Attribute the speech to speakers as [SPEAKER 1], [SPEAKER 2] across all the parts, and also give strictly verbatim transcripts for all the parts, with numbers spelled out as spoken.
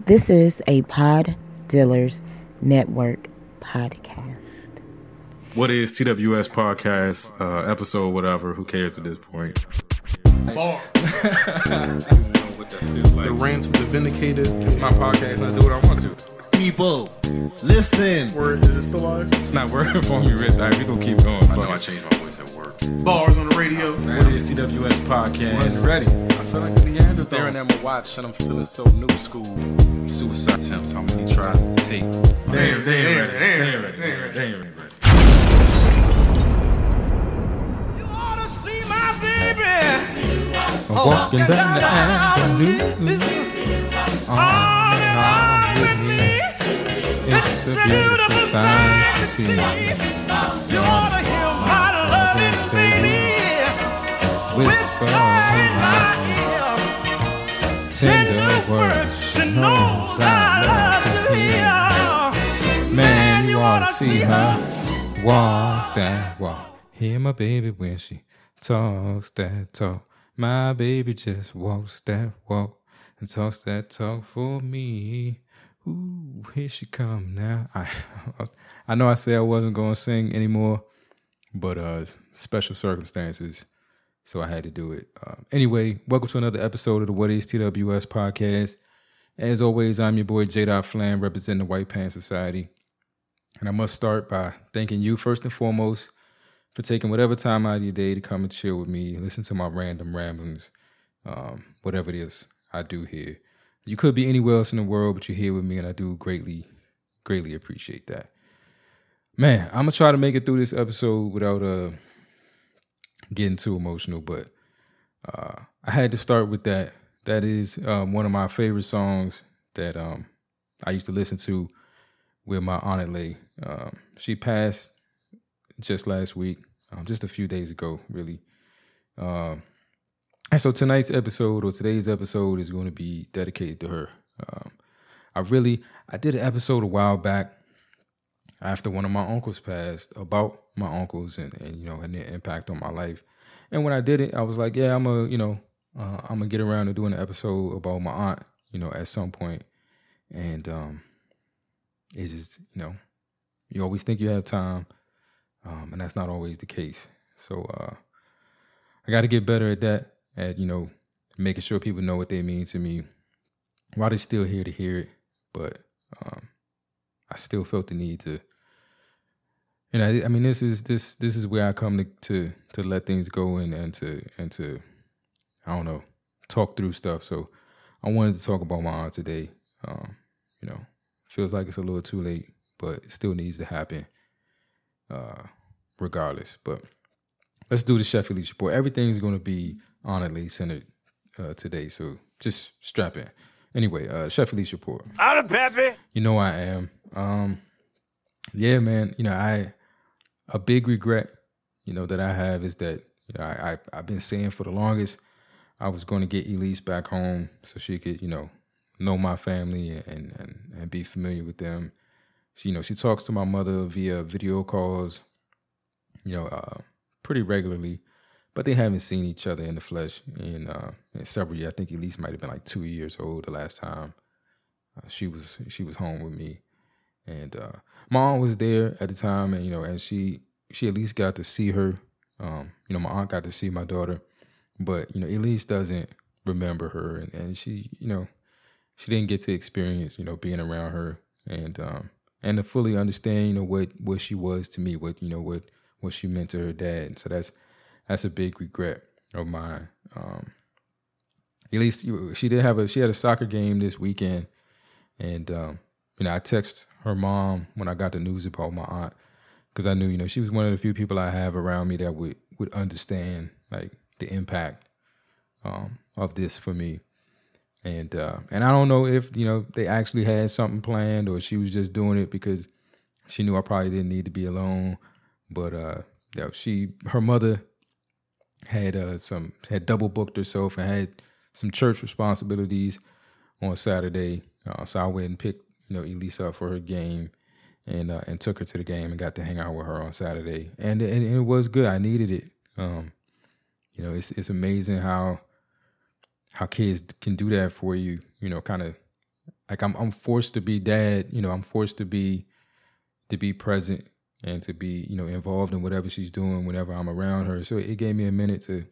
[SPEAKER 1] This is a Pod Dealers Network podcast.
[SPEAKER 2] What is T W S podcast, uh, episode, whatever, who cares at this point?
[SPEAKER 3] Bar. The rant of the vindicated. It's my podcast and I do what I want to.
[SPEAKER 4] People, listen.
[SPEAKER 3] Word, is it still live?
[SPEAKER 2] It's not working for me, Rich. Right, we gonna keep going.
[SPEAKER 5] I know I changed my voice at work.
[SPEAKER 3] Bars on the radio.
[SPEAKER 2] What is T W S podcast?
[SPEAKER 3] When ready. I feel like the Neanderthal. Staring at my watch and I'm feeling so new school.
[SPEAKER 5] Suicide attempts, how many tries to take?
[SPEAKER 2] Damn, they ain't ready. They ain't ready. They ain't ready.
[SPEAKER 6] You ought to see my baby.
[SPEAKER 2] I'm walking down the avenue. On and on with me. It's a beautiful sight to see.
[SPEAKER 6] You ought to hear my loving baby
[SPEAKER 2] Whisper in my ear. Tender words she knows I love to hear. Man, you ought to see her walk that walk. Hear my baby when she talks that talk. My baby just walks that walk and talks that talk for me. Ooh, here she come now. I I know I said I wasn't going to sing anymore, but uh, special circumstances, so I had to do it. Uh, anyway, welcome to another episode of the What is T W S podcast. As always, I'm your boy J. Flam, representing the White Pants Society. And I must start by thanking you first and foremost for taking whatever time out of your day to come and chill with me, listen to my random ramblings, um, whatever it is I do here. You could be anywhere else in the world, but you're here with me, and I do greatly, greatly appreciate that. Man, I'm going to try to make it through this episode without uh, getting too emotional, but uh, I had to start with that. That is um, one of my favorite songs that um, I used to listen to with my Aunt Lay. Um, she passed just last week, um, just a few days ago, really. Um, and so tonight's episode, or today's episode, is going to be dedicated to her. Um, I really, I did an episode a while back after one of my uncles passed, about my uncles and, and you know, and their impact on my life. And when I did it, I was like, yeah, I'm a, you know, uh, I'm gonna get around to doing an episode about my aunt, you know, at some point. And um, it's just, you know, you always think you have time, um, and that's not always the case. So uh, I got to get better at that, at, you know, making sure people know what they mean to me while they're still here to hear it. But um, I still felt the need to, and I, I mean, this is this this is where I come to to, to let things go and, and to and to I don't know, talk through stuff. So I wanted to talk about my aunt today. Um, you know, feels like it's a little too late, but it still needs to happen, uh, regardless. But let's do the Chef Elise report. Everything's going to be honestly centered uh, today, so just strap in. Anyway, uh, Chef Elise report.
[SPEAKER 6] I'm Peppy.
[SPEAKER 2] You know I am. Um, yeah, man. You know, I a big regret, you know, that I have is that you know I, I I've been saying for the longest I was going to get Elise back home so she could, you know, know my family and and and be familiar with them. She, you know, she talks to my mother via video calls, you know, uh, pretty regularly, but they haven't seen each other in the flesh in, uh, in several years. I think Elise might have been like two years old the last time uh, she was she was home with me, and uh, my aunt was there at the time, and you know, and she she at least got to see her. Um, you know, my aunt got to see my daughter, but you know, Elise doesn't remember her, and, and she, you know, she didn't get to experience, you know, being around her, and um, and to fully understand, you know, what what she was to me, what you know, what what she meant to her dad. So that's that's a big regret of mine. Um, at least she did have a she had a soccer game this weekend, and um, you know, I texted her mom when I got the news about my aunt, because I knew, you know, she was one of the few people I have around me that would would understand like the impact um, of this for me. And uh, and I don't know if, you know, they actually had something planned or she was just doing it because she knew I probably didn't need to be alone. But uh, you know, she, her mother had uh, some had double booked herself and had some church responsibilities on Saturday. Uh, so I went and picked, you know, Elise up for her game and uh, and took her to the game and got to hang out with her on Saturday. And, and it was good. I needed it. Um, you know, it's it's amazing how how kids can do that for you, you know, kind of like I'm I'm forced to be dad. You know, I'm forced to be to be present and to be, you know, involved in whatever she's doing whenever I'm around her. So it gave me a minute to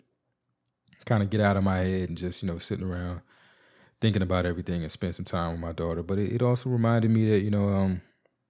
[SPEAKER 2] kind of get out of my head and just, you know, sitting around thinking about everything and spend some time with my daughter. But it, it also reminded me that, you know, um,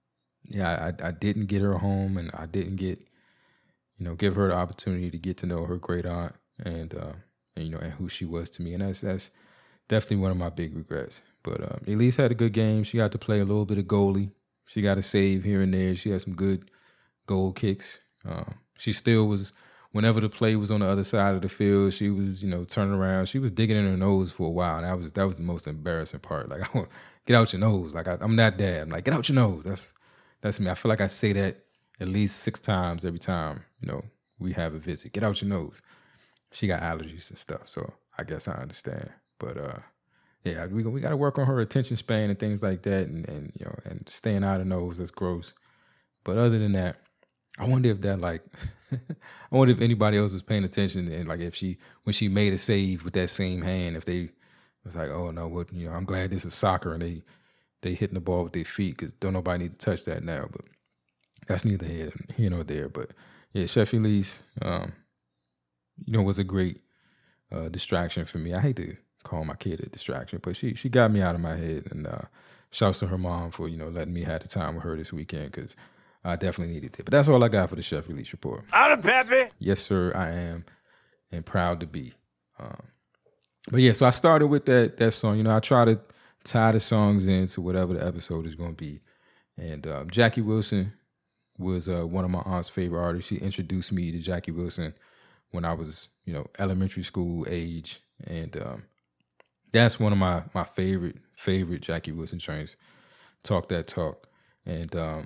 [SPEAKER 2] yeah, I, I didn't get her home, and I didn't get, you know, give her the opportunity to get to know her great aunt and, uh, and you know, and who she was to me. And that's that's definitely one of my big regrets. But um, Elise had a good game. She got to play a little bit of goalie. She got a save here and there. She had some good goal kicks. Uh, she still was, whenever the play was on the other side of the field, she was, you know, turning around. She was digging in her nose for a while. And that was that was the most embarrassing part. Like, I want, get out your nose. Like, I, I'm that dad. I'm like, get out your nose. That's that's me. I feel like I say that at least six times every time, you know, we have a visit. Get out your nose. She got allergies and stuff, so I guess I understand. But uh, yeah, we we got to work on her attention span and things like that, and, and you know, and staying out of nose. That's gross. But other than that, I wonder if that like, I wonder if anybody else was paying attention, and like if she, when she made a save with that same hand, if they was like, oh no, what, you know, I'm glad this is soccer and they they hitting the ball with their feet, because don't nobody need to touch that now. But that's neither here, here nor there. But yeah, Chef Elise, um, you know, was a great uh, distraction for me. I hate to call my kid a distraction, but she she got me out of my head. And uh, shouts to her mom for, you know, letting me have the time with her this weekend, because I definitely needed it. But that's all I got for the Chef Elise report.
[SPEAKER 6] Out of Peppy.
[SPEAKER 2] Yes, sir, I am, and proud to be. Um, but yeah, so I started with that that song. You know, I try to tie the songs into whatever the episode is going to be. And um, Jackie Wilson was uh, one of my aunt's favorite artists. She introduced me to Jackie Wilson when I was, you know, elementary school age. And um, that's one of my my favorite, favorite Jackie Wilson joints, Talk That Talk. And um,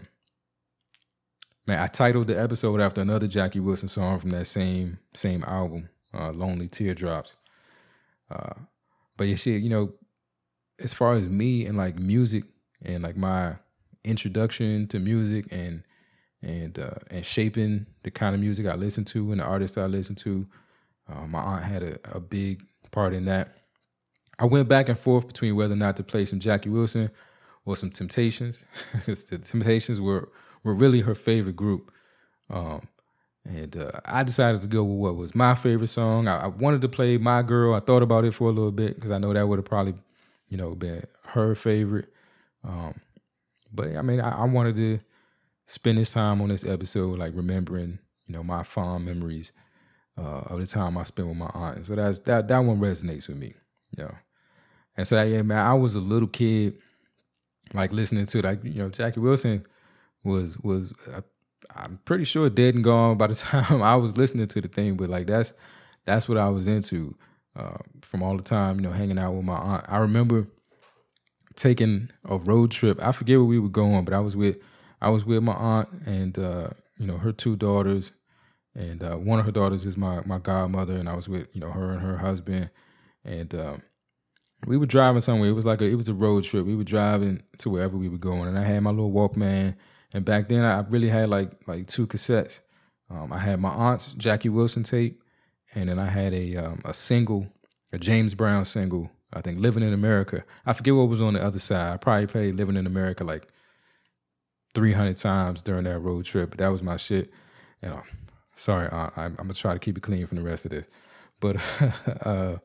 [SPEAKER 2] man, I titled the episode after another Jackie Wilson song from that same same album, uh, Lonely Teardrops. Uh, but yeah, she, you know, as far as me and like music and like my introduction to music and and uh, and shaping the kind of music I listen to and the artists I listen to, uh, my aunt had a, a big part in that. I went back and forth between whether or not to play some Jackie Wilson or some Temptations, because the Temptations were were really her favorite group. Um, and uh, I decided to go with what was my favorite song. I, I wanted to play My Girl. I thought about it for a little bit, because I know that would have probably, you know, been her favorite. Um, but I mean, I, I wanted to spend this time on this episode, like remembering, you know, my fond memories uh, of the time I spent with my aunt. And so that's that that one resonates with me, you know. And so yeah, man, I was a little kid, like listening to like, you know, Jackie Wilson was was uh, I'm pretty sure dead and gone by the time I was listening to the thing, but like that's that's what I was into uh, from all the time, you know, hanging out with my aunt. I remember taking a road trip. I forget where we were going, but I was with I was with my aunt and uh, you know, her two daughters, and uh, one of her daughters is my my godmother, and I was with, you know, her and her husband, and um, we were driving somewhere. It was like a it was a road trip. We were driving to wherever we were going, and I had my little Walkman. And back then, I really had like like two cassettes. Um, I had my aunt's Jackie Wilson tape, and then I had a um, a single, a James Brown single, I think, Living in America. I forget what was on the other side. I probably played Living in America like three hundred times during that road trip, but that was my shit. You know, sorry, Aunt, I'm, I'm going to try to keep it clean from the rest of this. But uh,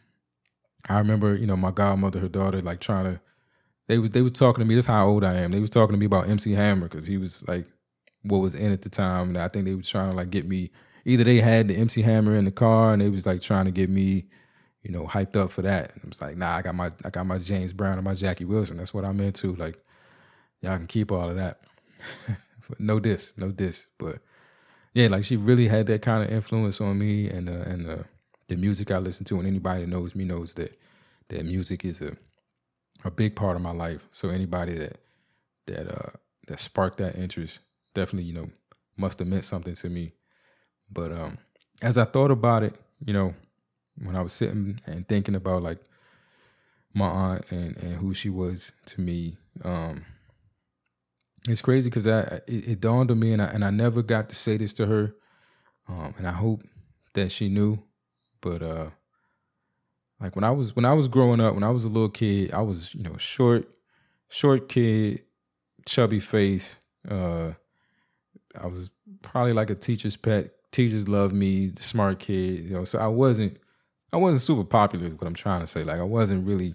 [SPEAKER 2] I remember, you know, my godmother, her daughter, like trying to, They was they was talking to me. This is how old I am. They was talking to me about M C Hammer, because he was like what was in at the time, and I think they was trying to like get me. Either they had the M C Hammer in the car, and they was like trying to get me, you know, hyped up for that. And I was like, nah, I got my I got my James Brown and my Jackie Wilson. That's what I'm into. Like, y'all can keep all of that. no diss, no diss. But yeah, like she really had that kind of influence on me, and uh, and uh, the music I listen to. And anybody that knows me knows that that music is a a big part of my life. So anybody that that uh, that sparked that interest definitely, you know, must have meant something to me. But um, as I thought about it, you know, when I was sitting and thinking about like my aunt and, and who she was to me, um, it's crazy because I it, it dawned on me, and I and I never got to say this to her, um, and I hope that she knew, but uh. Like when I was when I was growing up, when I was a little kid, I was, you know, short, short kid, chubby face. Uh, I was probably like a teacher's pet. Teachers loved me, smart kid. You know, so I wasn't, I wasn't super popular. Is what I'm trying to say. Like I wasn't really.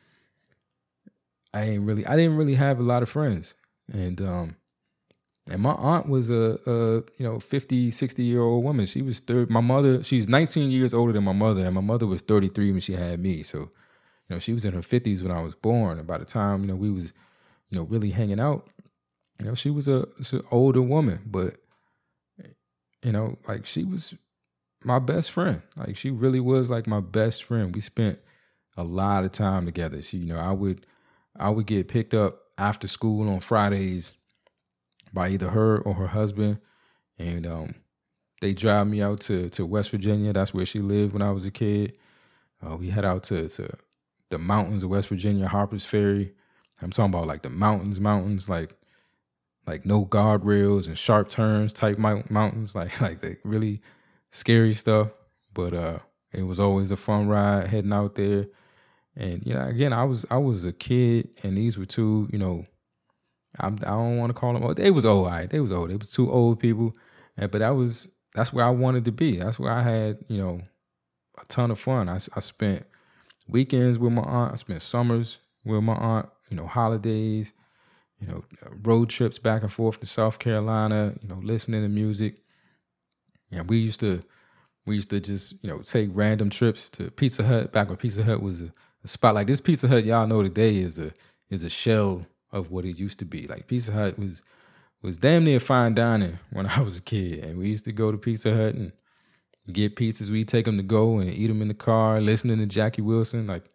[SPEAKER 2] I ain't really. I didn't really have a lot of friends, and um, and my aunt was a, a you know fifty, sixty year old woman. She was third. My mother, she's nineteen years older than my mother, and my mother was thirty-three when she had me. So, you know, she was in her fifties when I was born. And by the time you know we was, you know, really hanging out, you know, she was a she was an older woman, but you know, like she was my best friend. Like she really was like my best friend. We spent a lot of time together. She, you know, I would I would get picked up after school on Fridays by either her or her husband, and um, they drive me out to, to West Virginia. That's where she lived when I was a kid. Uh, we head out to, to the mountains of West Virginia, Harper's Ferry. I'm talking about like the mountains, mountains, like like no guardrails and sharp turns type mountains, like like the really scary stuff. But uh, it was always a fun ride heading out there. And you know, again, I was I was a kid, and these were two, you know. I'm, I don't want to call them old. They was old, all right. They was old. They was two old people, and, but that was that's where I wanted to be. That's where I had, you know, a ton of fun. I, I spent weekends with my aunt. I spent summers with my aunt. You know, holidays. You know, road trips back and forth to South Carolina. You know, listening to music. Yeah, we used to we used to just you know take random trips to Pizza Hut back when Pizza Hut was a, a spot. Like this Pizza Hut, y'all know today is a is a shell of what it used to be. Like Pizza Hut was was damn near fine dining when I was a kid, and we used to go to Pizza Hut and get pizzas. We'd take them to go and eat them in the car, listening to Jackie Wilson. Like,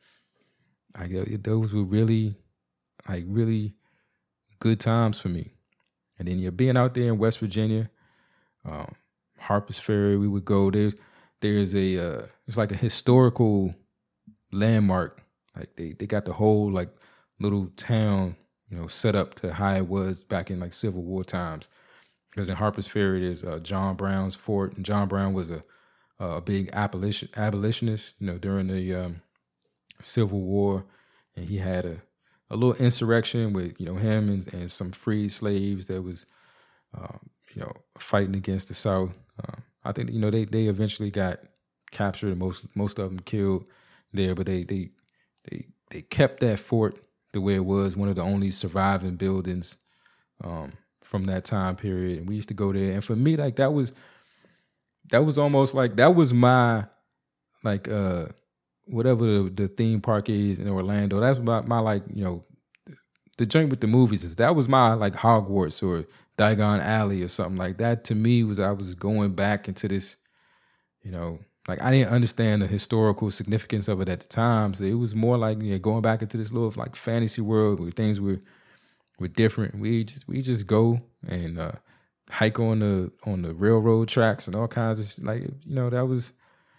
[SPEAKER 2] I those were really, like really good times for me. And then you're being out there in West Virginia, um, Harper's Ferry. We would go. There's there's a uh, it's like a historical landmark. Like they they got the whole like little town, you know, set up to how it was back in like Civil War times. Because in Harper's Ferry, there's uh, John Brown's fort, and John Brown was a a big abolition abolitionist, you know, during the um, Civil War, and he had a, a little insurrection with you know him and, and some freed slaves that was, uh, you know, fighting against the South. Uh, I think you know they they eventually got captured and most most of them killed there, but they they they they kept that fort the way it was, one of the only surviving buildings um, from that time period. And we used to go there. And for me, like that was, that was almost like, that was my, like, uh, whatever the, the theme park is in Orlando. That's my, my, like, you know, the joint with the movies is, that was my, like, Hogwarts or Diagon Alley or something like that. To me was, I was going back into this, you know, like I didn't understand the historical significance of it at the time, so it was more like you know, going back into this little like fantasy world where things were were different. We just we just go and uh, hike on the on the railroad tracks and all kinds of like you know that was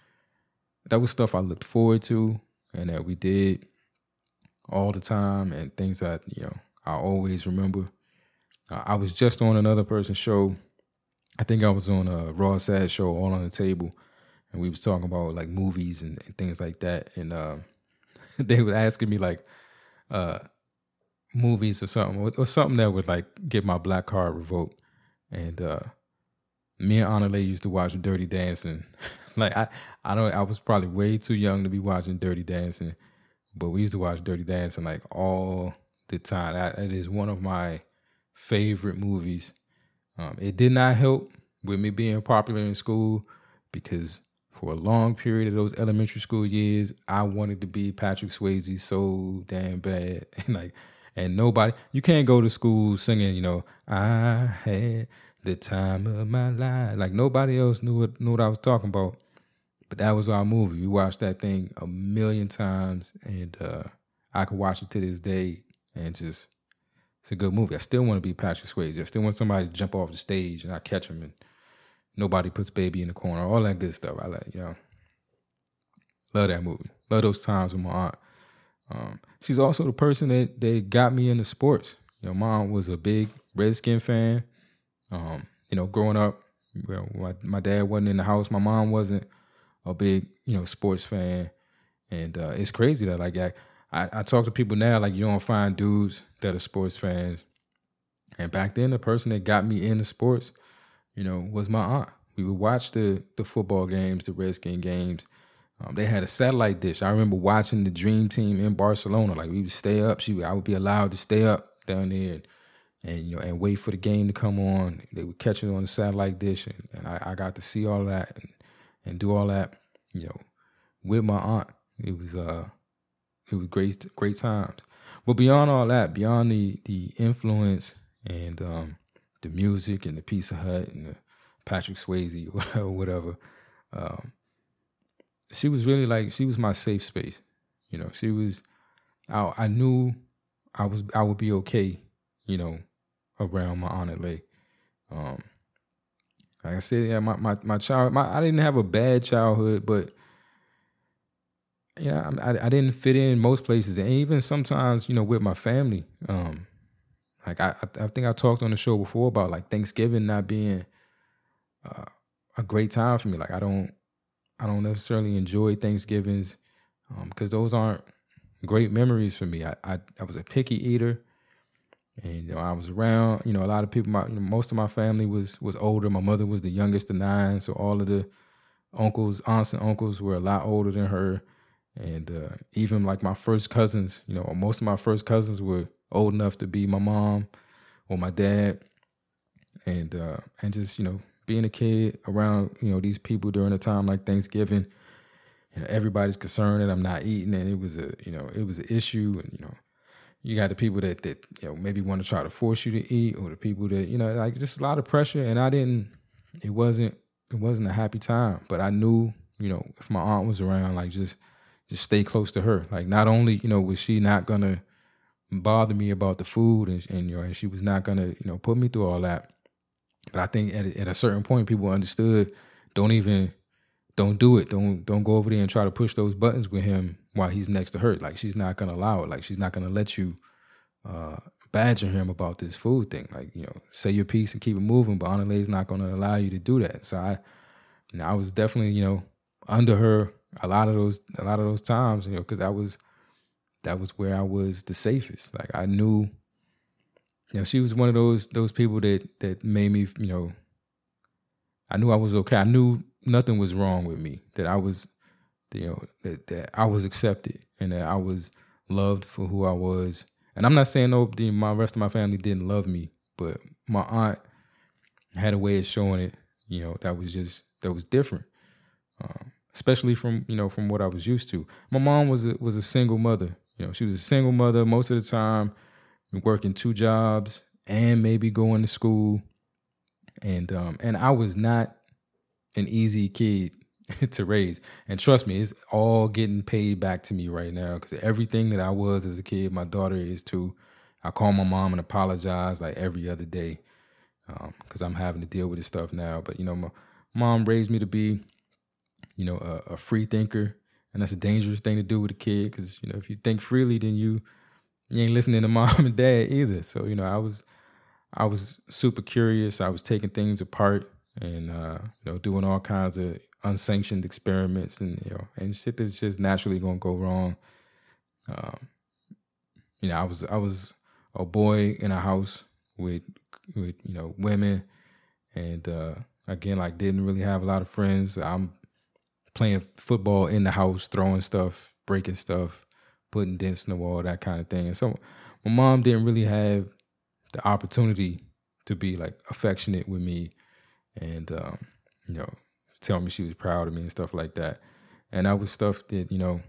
[SPEAKER 2] that was stuff I looked forward to and that we did all the time and things that you know I always remember. Uh, I was just on another person's show. I think I was on a Raw Sad show, All on the Table. And we was talking about like movies and, and things like that. And uh, they were asking me like uh, movies or something, or, or something that would like get my black card revoked. And uh, me and Anna Lay used to watch Dirty Dancing. like I, I don't, I was probably way too young to be watching Dirty Dancing, but we used to watch Dirty Dancing like all the time. That, that is one of my favorite movies. Um, it did not help with me being popular in school because for a long period of those elementary school years, I wanted to be Patrick Swayze so damn bad. And like, and nobody, you can't go to school singing, you know, I had the time of my life. Like nobody else knew what, knew what I was talking about. But that was our movie. We watched that thing a million times and uh, I could watch it to this day and just, it's a good movie. I still want to be Patrick Swayze. I still want somebody to jump off the stage and I catch him and nobody puts baby in the corner, all that good stuff. I like, you know, love that movie. Love those times with my aunt. Um, she's also the person that, that got me into sports. You know, mom was a big Redskin fan. Um, you know, growing up, you know, my, my dad wasn't in the house. My mom wasn't a big, you know, sports fan. And uh, it's crazy that like I, I, I talk to people now, like, you don't find dudes that are sports fans. And back then, the person that got me into sports, you know, was my aunt. We would watch the the football games, the Redskin games. Um, they had a satellite dish. I remember watching the Dream Team in Barcelona. Like, we would stay up. She, would, I would be allowed to stay up down there and, and you know and wait for the game to come on. They would catch it on the satellite dish, and, and I, I got to see all that and, and do all that, you know, with my aunt. It was uh, it was great, great times. But beyond all that, beyond the the influence and um, the music and the Pizza Hut and the Patrick Swayze or whatever, um, she was really like, she was my safe space. You know, she was, I, I knew I was, I would be okay, you know, around my Aunt Lay. Um, like I said, yeah, my, my, my child, my, I didn't have a bad childhood, but yeah, I, I didn't fit in most places. And even sometimes, you know, with my family, um, like I, I think I talked on the show before about like Thanksgiving not being uh, a great time for me. Like I don't, I don't necessarily enjoy Thanksgivings because um, those aren't great memories for me. I, I, I was a picky eater, and you know I was around. You know, a lot of people. My you know, most of my family was was older. My mother was the youngest of nine, so all of the uncles, aunts, and uncles were a lot older than her. And uh, even like my first cousins, you know, most of my first cousins were old enough to be my mom or my dad, and uh, and just you know being a kid around you know these people during a time like Thanksgiving, you know, everybody's concerned that I'm not eating, and it was a you know it was an issue, and you know you got the people that that you know maybe want to try to force you to eat, or the people that you know like just a lot of pressure, and I didn't. It wasn't it wasn't a happy time, but I knew you know if my aunt was around, like just. Just stay close to her. Like not only, you know, was she not gonna bother me about the food and, and you know, and she was not gonna, you know, put me through all that. But I think at a, at a certain point, people understood, don't even, don't do it. Don't don't go over there and try to push those buttons with him while he's next to her. Like she's not gonna allow it. Like she's not gonna let you uh, badger him about this food thing. Like, you know, say your piece and keep it moving, but Aunt Lay's not gonna allow you to do that. So I, you know, I was definitely, you know, under her. A lot of those, a lot of those times, you know, because I was, that was where I was the safest. Like I knew, you know, she was one of those those people that that made me, you know, I knew I was okay. I knew nothing was wrong with me. That I was, you know, that, that I was accepted and that I was loved for who I was. And I'm not saying no, the, my rest of my family didn't love me, but my aunt had a way of showing it. You know, that was just that was different. Um, Especially from, you know, from what I was used to. My mom was a, was a single mother. You know, she was a single mother most of the time, working two jobs and maybe going to school. And um, and I was not an easy kid to raise. And trust me, it's all getting paid back to me right now because everything that I was as a kid, my daughter is too. I call my mom and apologize like every other day because um, I'm having to deal with this stuff now. But, you know, my mom raised me to be, you know, a, a free thinker, and that's a dangerous thing to do with a kid because, you know, if you think freely, then you you ain't listening to mom and dad either. So, you know, I was I was super curious. I was taking things apart and, uh, you know, doing all kinds of unsanctioned experiments and, you know, and shit that's just naturally going to go wrong. Um, you know, I was I was a boy in a house with, with you know, women and, uh, again, like didn't really have a lot of friends. I'm playing football in the house, throwing stuff, breaking stuff, putting dents in the wall, that kind of thing. And so my mom didn't really have the opportunity to be like affectionate with me and, um, you know, tell me she was proud of me and stuff like that. And that was stuff that, you know,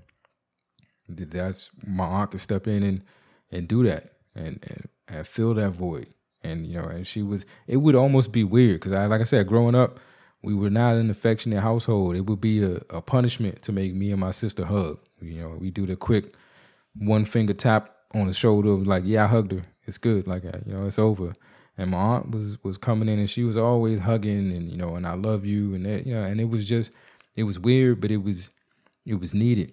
[SPEAKER 2] that's my aunt could step in and, and do that and, and, and fill that void. And, you know, and she was, it would almost be weird because I, like I said, growing up, we were not an affectionate household. It would be a, a punishment to make me and my sister hug. You know, we do the quick one finger tap on the shoulder, like, yeah, I hugged her. It's good. Like, you know, it's over. And my aunt was was coming in and she was always hugging and, you know, and I love you. And, that, you know, and it was just, it was weird, but it was, it was needed.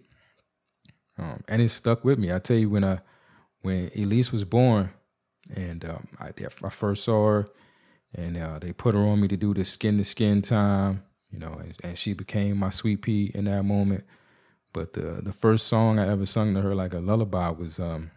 [SPEAKER 2] Um, and it stuck with me. I tell you, when I, when Elise was born and um, I, I first saw her, and uh, they put her on me to do the skin-to-skin time, you know, and, and she became my sweet pea in that moment. But the the first song I ever sung to her like a lullaby was um,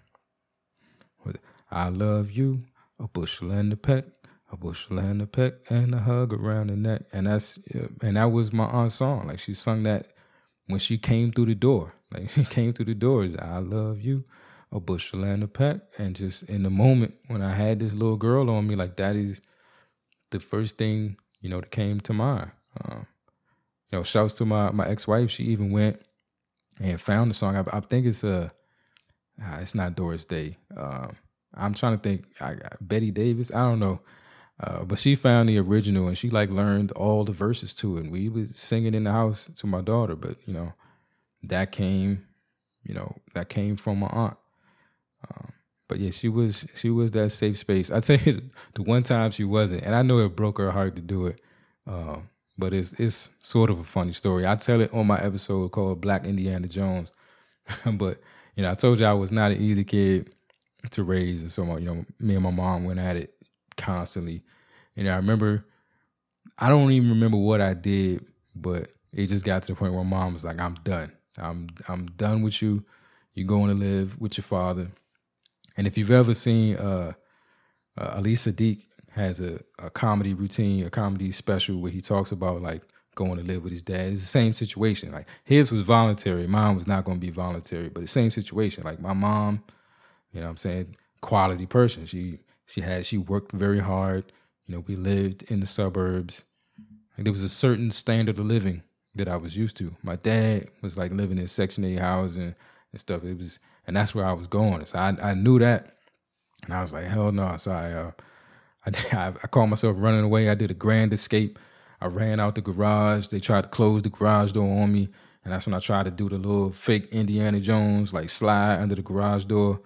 [SPEAKER 2] was, I love you, a bushel and a peck, a bushel and a peck, and a hug around the neck. And that's and that was my aunt's song. Like she sung that when she came through the door. Like she came through the door. I love you, a bushel and a peck. And just in the moment when I had this little girl on me, like that is the first thing, you know, that came to mind. Um, you know, shouts to my, my ex-wife. She even went and found the song. I, I think it's a, uh, it's not Doris Day. Um, I'm trying to think, I, Betty Davis. I don't know. Uh, but she found the original and she like learned all the verses to it. And we was singing in the house to my daughter, but you know, that came, you know, that came from my aunt. Um, but yeah, she was, she was that safe space. I'd say the one time she wasn't, and I know it broke her heart to do it. Uh, but it's, it's sort of a funny story. I tell it on my episode called Black Indiana Jones. But, you know, I told you I was not an easy kid to raise. And so, you know, me and my mom went at it constantly. And I remember, I don't even remember what I did, but it just got to the point where my mom was like, I'm done. I'm I'm done with you. You're going to live with your father. And if you've ever seen uh, uh, Ali Sadiq has a, a comedy routine, a comedy special where he talks about like going to live with his dad. It's the same situation. Like his was voluntary. Mine was not going to be voluntary, but the same situation. Like my mom, you know what I'm saying, quality person. She She had, she worked very hard. You know, we lived in the suburbs. Like, there was a certain standard of living that I was used to. My dad was like living in Section eight housing and stuff. It was, and that's where I was going. So I, I knew that, and I was like, hell no. So I, uh, I, I called myself running away. I did a grand escape. I ran out the garage. They tried to close the garage door on me, and that's when I tried to do the little fake Indiana Jones, like slide under the garage door,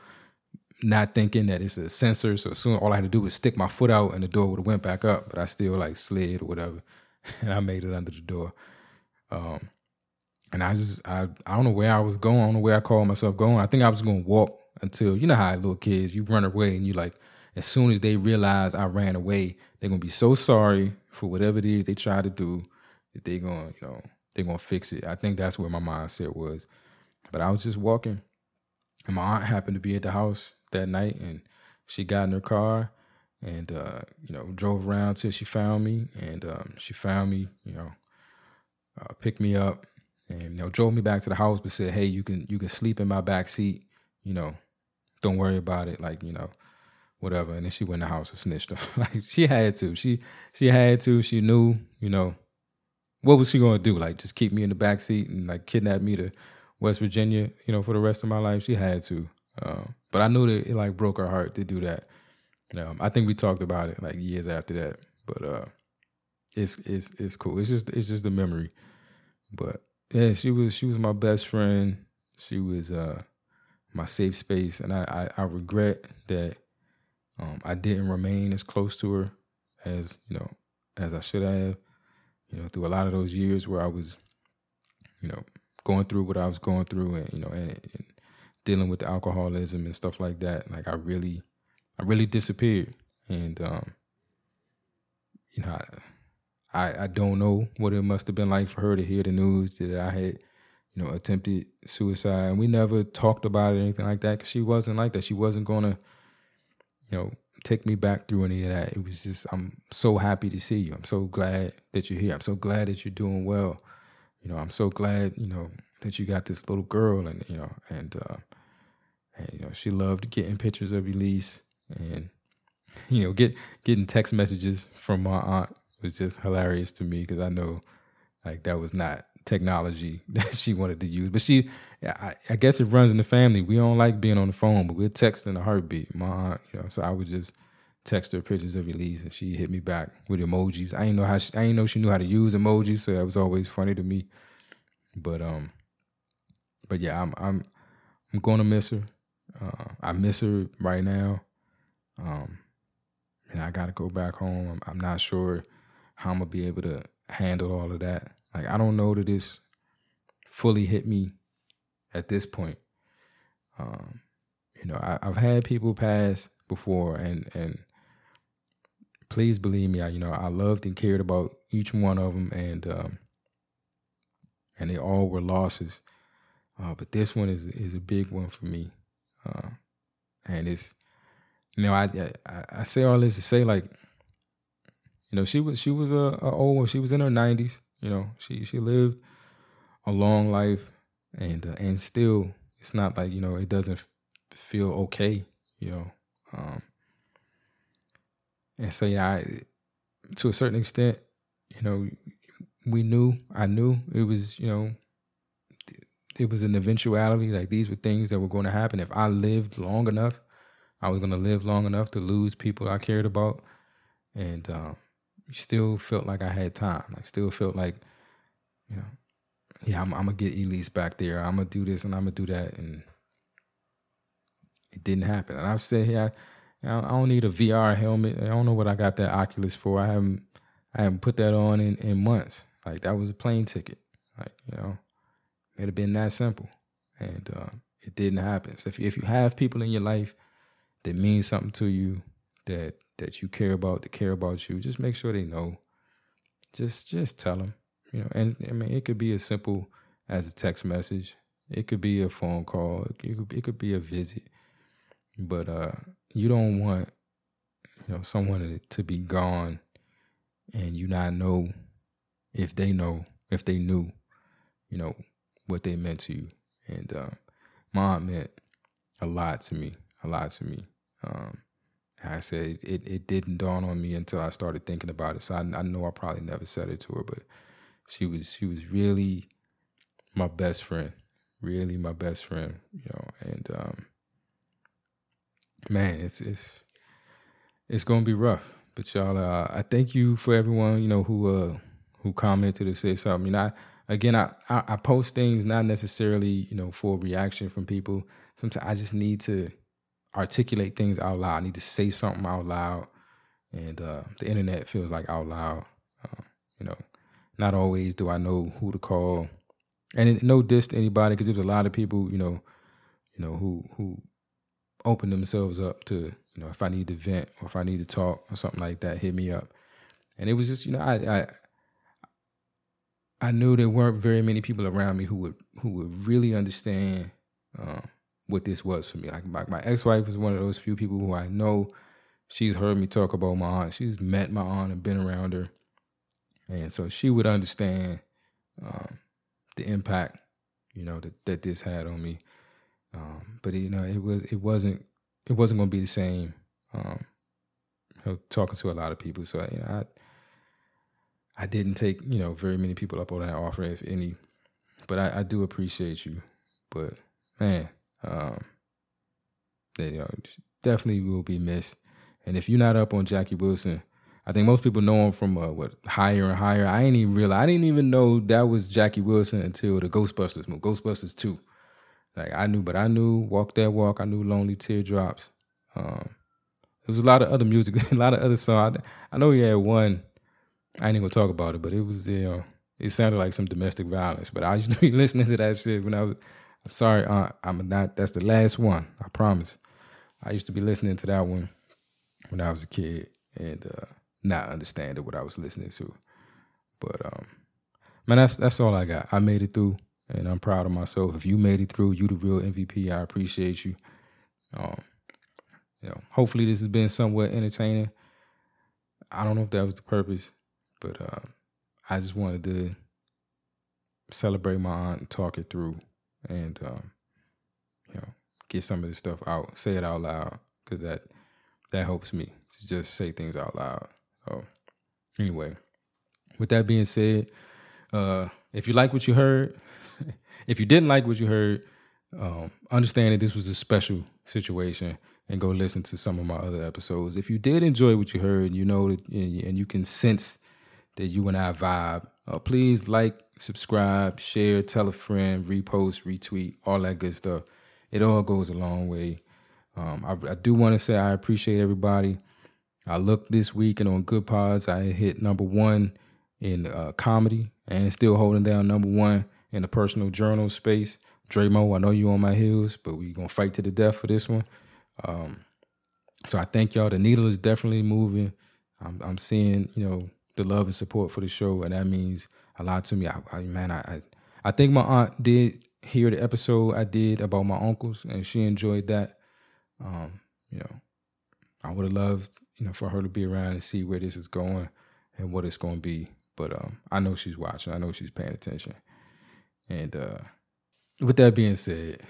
[SPEAKER 2] not thinking that it's a sensor. So soon all I had to do was stick my foot out and the door would have went back up, but I still like slid or whatever. And I made it under the door. Um, and I just, I, I don't know where I was going. I don't know where I called myself going. I think I was going to walk until, you know how little kids, you run away and you like, as soon as they realize I ran away, they're going to be so sorry for whatever it is they try to do that they're going to, you know, they're going to fix it. I think that's where my mindset was. But I was just walking and my aunt happened to be at the house that night, and she got in her car and, uh, you know, drove around till she found me. And um, she found me, you know, uh, picked me up and, you know, drove me back to the house, but said, hey, you can you can sleep in my back seat. You know, don't worry about it. Like, you know, whatever. And then she went in the house and snitched her. Like, she had to. She she had to. She knew, you know, what was she going to do? Like, just keep me in the back seat and, like, kidnap me to West Virginia, you know, for the rest of my life? She had to. Um, but I knew that it like broke her heart to do that. Um, I think we talked about it like years after that. But uh, it's it's it's cool. It's just it's just a memory. But yeah, she was she was my best friend. She was uh, my safe space, and I I, I regret that um, I didn't remain as close to her as you know as I should have. You know, through a lot of those years where I was, you know, going through what I was going through, and you know, and, and dealing with the alcoholism and stuff like that. Like I really, I really disappeared. And, um, you know, I, I don't know what it must have been like for her to hear the news that I had, you know, attempted suicide. And we never talked about it or anything like that because she wasn't like that. She wasn't going to, you know, take me back through any of that. It was just, I'm so happy to see you. I'm so glad that you're here. I'm so glad that you're doing well. You know, I'm so glad, you know, that you got this little girl and, you know, and, uh, and, you know, she loved getting pictures of Elise and, you know, get getting text messages from my aunt was just hilarious to me because I know, like, that was not technology that she wanted to use. But she, I, I guess it runs in the family. We don't like being on the phone, but we'll text in a heartbeat. My aunt, you know, so I would just text her pictures of Elise and she hit me back with emojis. I didn't know how she, I didn't know she knew how to use emojis, so that was always funny to me. But um, but yeah, I'm I'm I'm gonna miss her. Uh, I miss her right now. Um, and I gotta go back home. I'm, I'm not sure how I'm gonna be able to handle all of that. Like I don't know that it's fully hit me at this point. Um, you know, I, I've had people pass before, and and please believe me, I you know I loved and cared about each one of them, and um, and they all were losses. Uh, but this one is is a big one for me. Uh, and it's, you know, I, I I say all this to say, like, you know, she was she was a, a old, she was in her nineties. You know, she she lived a long life, and uh, and still, it's not like, you know, it doesn't f- feel okay. You know, um, and so yeah, I, to a certain extent, you know, we knew, I knew it was, you know, it was an eventuality. Like, these were things that were going to happen. If I lived long enough, I was going to live long enough to lose people I cared about. And um, still felt like I had time. Like, still felt like, you know, yeah, I'm, I'm going to get Elise back there. I'm going to do this and I'm going to do that. And it didn't happen. And I've said, hey, I, I don't need a V R helmet. I don't know what I got that Oculus for. I haven't, I haven't put that on in, in months. Like, that was a plane ticket. Like, you know, it'd have been that simple. And uh, it didn't happen. So if you, if you have people in your life that mean something to you, that that you care about, that care about you, just make sure they know. Just just tell them. You know, and I mean, it could be as simple as a text message. It could be a phone call. It could, it could be a visit. But uh, you don't want, you know, someone to, to be gone and you not know if they know, if they knew, you know, what they meant to you. And uh, my aunt meant a lot to me, a lot to me. Um, I said it, it didn't dawn on me until I started thinking about it. So I, I know I probably never said it to her, but she was she was really my best friend, really my best friend, you know. And um, man, it's it's it's gonna be rough. But y'all, uh, I thank you for everyone, you know, who uh, who commented or said something. You know, I, again, I, I I post things not necessarily, you know, for reaction from people. Sometimes I just need to articulate things out loud. I need to say something out loud, and uh, the internet feels like out loud. Uh, you know, not always do I know who to call, and it, no diss to anybody, because there's a lot of people, you know, you know, who who open themselves up to, you know, if I need to vent or if I need to talk or something like that, hit me up. And it was just, you know, I I, I knew there weren't very many people around me who would who would really understand Uh, what this was for me. Like my, my ex-wife was one of those few people who I know, she's heard me talk about my aunt. She's met my aunt and been around her. And so she would understand um, the impact, you know, that, that this had on me. Um, but you know, it was it wasn't it wasn't gonna be the same um, you know, talking to a lot of people. So you know, I I didn't take, you know, very many people up on that offer, if any. But I, I do appreciate you. But man, Um, they you know, definitely will be missed. And if you're not up on Jackie Wilson, I think most people know him from uh, what Higher and Higher. I ain't even realize, I didn't even know that was Jackie Wilson until the Ghostbusters movie, Ghostbusters two. Like I knew, but I knew Walk That Walk. I knew Lonely Teardrops. Um, there was a lot of other music, a lot of other songs. I, I know he had one. I ain't even gonna talk about it, but it was, you know, it sounded like some domestic violence. But I used to be listening to that shit when I was. I'm sorry, uh, I'm not. That's the last one. I promise. I used to be listening to that one when I was a kid and uh, not understanding what I was listening to. But um, man, that's that's all I got. I made it through, and I'm proud of myself. If you made it through, you the real M V P. I appreciate you. Um, you know, hopefully this has been somewhat entertaining. I don't know if that was the purpose, but uh, I just wanted to celebrate my aunt and talk it through. And, um, you know, get some of this stuff out, say it out loud, because that that helps me to just say things out loud. So, anyway, with that being said, uh, if you like what you heard, if you didn't like what you heard, um, understand that this was a special situation and go listen to some of my other episodes. If you did enjoy what you heard, you know, that, and you can sense that you and I vibe, uh, please like, subscribe, share, tell a friend, repost, retweet, all that good stuff. It all goes a long way. Um, I, I do want to say I appreciate everybody. I looked this week and on Good Pods, I hit number one in uh, comedy and still holding down number one in the personal journal space. Dramo, I know you on my heels, but we going to fight to the death for this one. Um, so I thank y'all. The needle is definitely moving. I'm, I'm seeing, you know, the love and support for the show, and that means a lot to me. I, I man, I, I I think my aunt did hear the episode I did about my uncles, and she enjoyed that. Um, you know, I would have loved, you know, for her to be around and see where this is going and what it's going to be. But um, I know she's watching. I know she's paying attention. And uh, with that being said,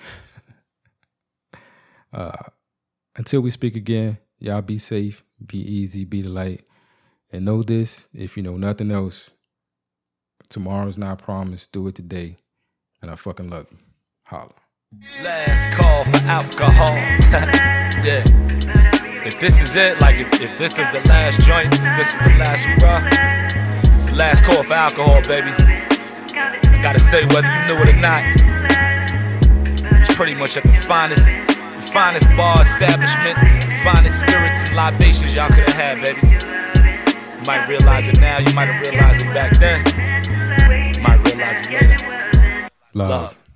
[SPEAKER 2] uh, until we speak again, y'all be safe, be easy, be the light. And know this, if you know nothing else, tomorrow's not promised. Do it today. And I fucking love you. Holla.
[SPEAKER 7] Last call for alcohol. Yeah. If this is it, like if, if this is the last joint, if this is the last hurrah, it's the last call for alcohol, baby. I gotta say, whether you knew it or not, it's pretty much at the finest, the finest bar establishment, the finest spirits and libations y'all could have had, baby. You might realize it now, you might have realized it back then. You might realize it later.
[SPEAKER 2] Love.
[SPEAKER 7] Love.